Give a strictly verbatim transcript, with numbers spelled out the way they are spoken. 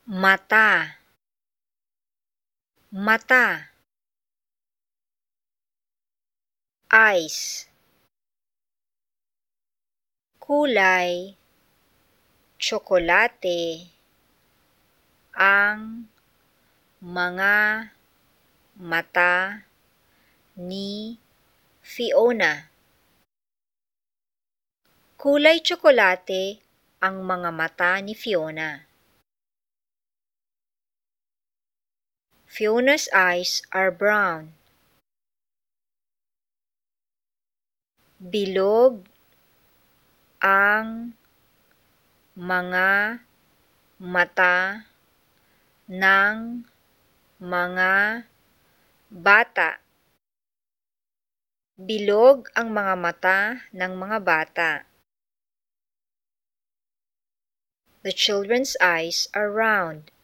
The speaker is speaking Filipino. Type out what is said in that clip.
mata, mata. Eyes, kulay, tsokolate, ang mga mata ni Fiona. Kulay tsokolate ang mga mata ni Fiona. Fiona's eyes are brown. Bilog ang mga mata ng mga bata. Bilog ang mga mata ng mga bata. The children's eyes are round.